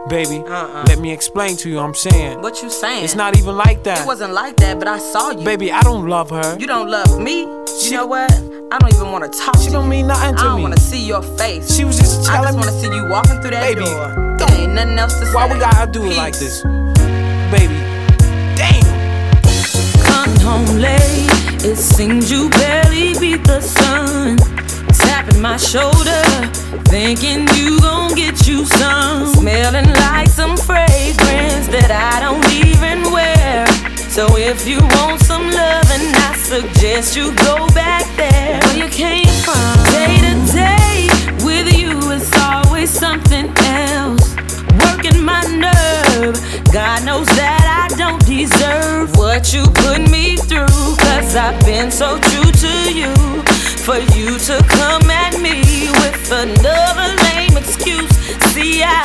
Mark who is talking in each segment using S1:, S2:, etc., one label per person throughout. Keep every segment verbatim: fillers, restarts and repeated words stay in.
S1: Baby,
S2: Uh-uh.
S1: let me explain to you, I'm saying.
S2: What you saying?
S1: It's not even like that.
S2: It wasn't like that, but I saw you.
S1: Baby, I don't love her.
S2: You don't love me? You
S1: She-
S2: know what? I don't even wanna talk
S1: She
S2: to
S1: don't
S2: you.
S1: mean nothing to
S2: I don't
S1: me.
S2: wanna see your face.
S1: She was just
S2: I
S1: telling
S2: just
S1: me.
S2: wanna see you walking through that
S1: Baby,
S2: door. There ain't nothing else to say.
S1: Why we gotta do it like this? Baby, damn.
S3: Come home late, it seems you barely beat the sun. Tapping my shoulder, thinking you gon' get you some. Smelling like some fragrance that I don't even wear. So if you want some loving, I suggest you go back there where you came from. Day to day with you, it's always something else. Working my nerve, God knows that I don't deserve what you put me through. Cause I've been so true to you. For you to come at me with another lame excuse. See, I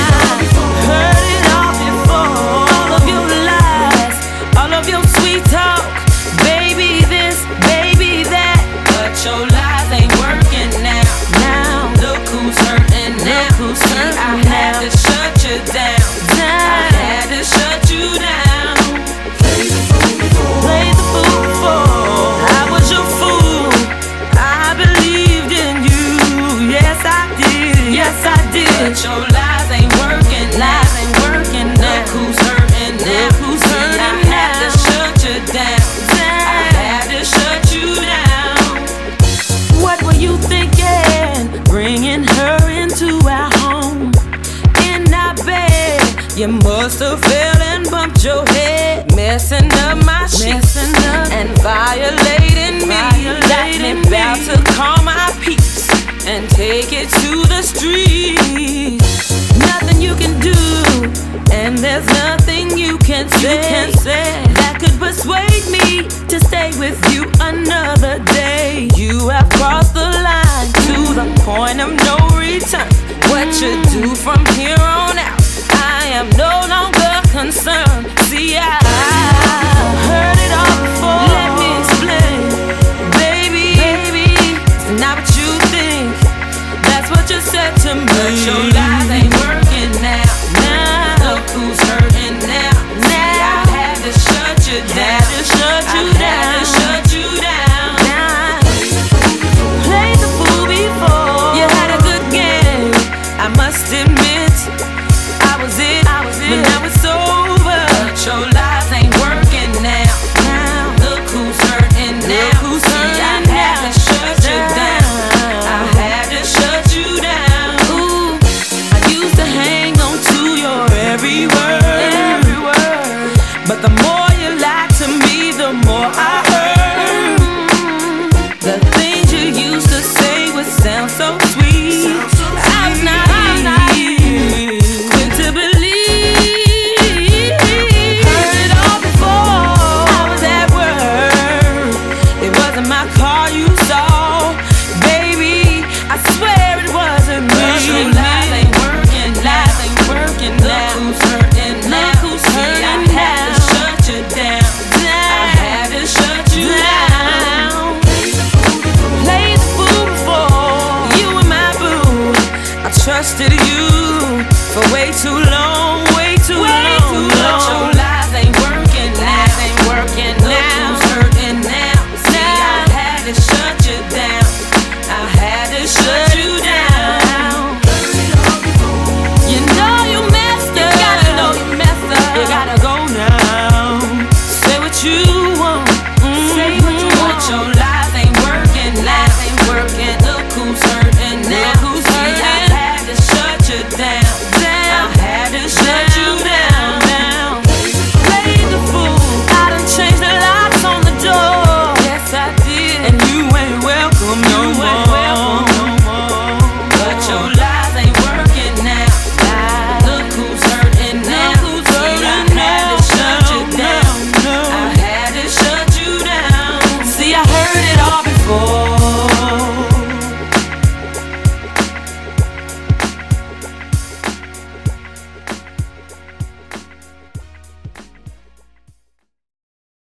S3: heard it all before. All of your lies, all of your sweet talk. Baby this, baby that. But your lies ain't working now. Now, look who's hurting now. Look who's hurting See, I had now. to shut you down. down. I had to shut you down. Play the fool before. Play the fool before. I was your fool. I believed in you. Yes, I did. Yes, I did. But your lies ain't working. Lies ain't working now. Look who's hurting now. Look who's hurting now. I had to shut you down. down. I had to shut you down. What were you thinking? Bringing her into our home. In our bed. You must have fell and bumped your head. Messing up my sheets. And violating me. Got me about to call my peace and take it to the streets. Nothing you can do, and there's nothing you can say, you can say that could persuade me to stay with you another day. You have crossed the line to the point of no return. What you do from here on out, I am no longer concerned. See, I, I heard it all before. Let me explain, baby, baby, it's not what you think. That's what you said to me. But your lies ain't working now. Now, look who's hurting now. Now, See, I had to shut you down. Had to shut you I down. Had to shut you down. Now, play the fool before. You had a good game, I must admit. I was it, I was it. But now